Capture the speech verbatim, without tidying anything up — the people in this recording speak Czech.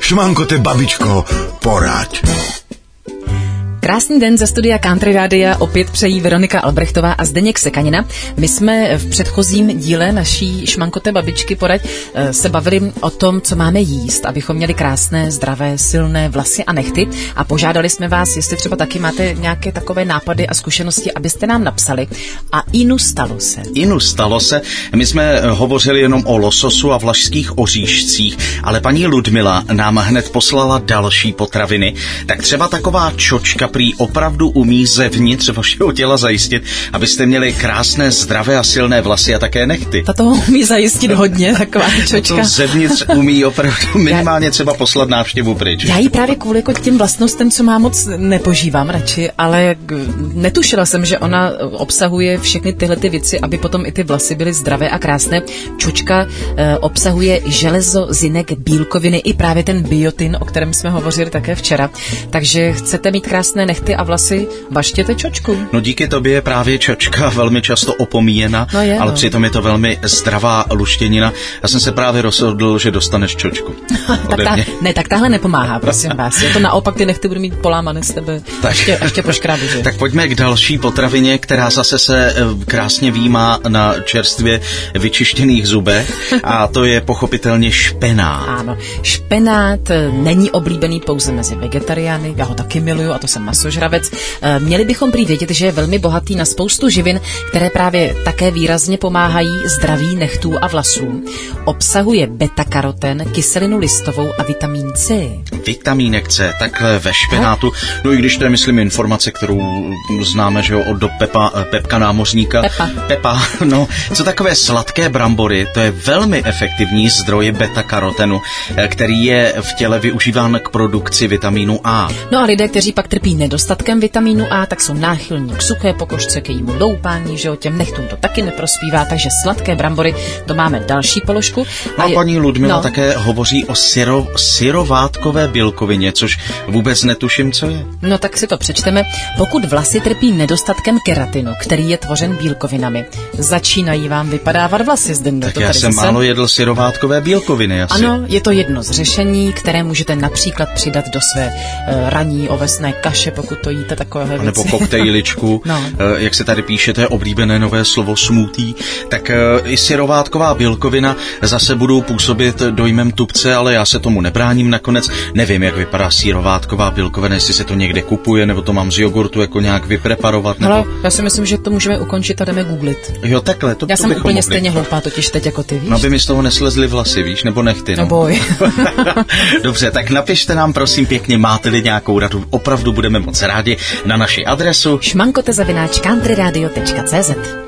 Šmankote, babičko, poraď. Krásný den ze studia Country Rádia opět přejí Veronika Albrechtová a Zdeněk Sekanina. My jsme v předchozím díle naší Šmankote babičky porad se bavili o tom, co máme jíst, abychom měli krásné, zdravé, silné vlasy a nehty, a požádali jsme vás, jestli třeba taky máte nějaké takové nápady a zkušenosti, abyste nám napsali. A inu stalo se. Inu stalo se. My jsme hovořili jenom o lososu a vlašských oříšcích, ale paní Ludmila nám hned poslala další potraviny. Tak třeba taková čočka prý opravdu umí zevnitř vašeho těla zajistit, abyste měli krásné, zdravé a silné vlasy a také nechty. Ta toho umí zajistit hodně, taková čočka. To zevnitř umí opravdu minimálně třeba poslat návštěvu pryč. Já ji právě kvůli jako těm vlastnostem, co má, moc nepožívám radši, ale netušila jsem, že ona obsahuje všechny tyhle ty věci, aby potom i ty vlasy byly zdravé a krásné. Čočka eh, obsahuje železo, zinek, bílkoviny i právě ten biotin, o kterém jsme hovořili také včera. Takže chcete mít krásné nechty a vlasy, vaštěte čočku. No díky tobě je právě čočka velmi často opomíjena, no je, ale no. Přitom je to velmi zdravá luštěnina. Já jsem se právě rozhodl, že dostaneš čočku. tak ta, ne, tak tahle nepomáhá, prosím vás. Je to naopak, ty nechty budou mít polámané z tebe. Tak, ještě, ještě poškrábu, že? Tak pojďme k další potravině, která zase se krásně výjímá na čerstvě vyčištěných zubech, a to je pochopitelně špenát. Ano, špenát není oblíbený pouze mezi vegetariány, já ho taky miluju, a to jsem masožravec. Měli bychom prý vědět, že je velmi bohatý na spoustu živin, které právě také výrazně pomáhají zdraví nechtů a vlasů. Obsahuje beta-karoten, kyselinu listovou a vitamin C. Vitamínek C, takhle ve špenátu. No i když to je, myslím, informace, kterou známe, že jo, od do Pepa, Pepka námořníka. Pepa. Pepa, no, co takové sladké brambory, to je velmi efektivní zdroj beta-karotenu, který je v těle využíván k produkci vitamínu A. No a lidé, kteří pak trpí nedostatkem vitamínu A, tak jsou náchylní k suché pokožce, k jejímu loupání, že jo, těm nechtům to taky neprospívá, takže sladké brambory, to máme další položku. A, a je, paní Ludmila no. také hovoří o syro, syrovátkové bílkovině, což vůbec netuším, co je. No tak si to přečteme. Pokud vlasy trpí nedostatkem keratinu, který je tvořen bílkovinami, začínají vám vypadávat vlasy, Zdeno. Tak já jsem zase málo jedl syrovátkové bílkoviny asi. Ano, je to jedno z řešení, které můžete například přidat do své uh, ranní ovesné kaše, pokud to jíte, takovéhle věci. Nebo koktejličku, no. Jak se tady píše, to je oblíbené nové slovo smoothie, tak i syrovátková bílkovina zase budou působit dojmem tupce, ale já se tomu nebráním nakonec. Nevím, jak vypadá syrovátková bílkovina, jestli se to někde kupuje, nebo to mám z jogurtu jako nějak vypreparovat. Nebo... Hele, já si myslím, že to můžeme ukončit a jdeme googlit. Jo, takhle, to, já to jsem bychom úplně mohli. Stejně hloupá totiž teď jako ty, víš? No, aby mi z toho neslezly vlasy, víš, nebo nechty. No, no boj. Dobře, tak napište nám prosím pěkně, máte-li nějakou radu, opravdu budeme moc rádi, na naši adresu šmankote zavináč countryradio tečka cé zet.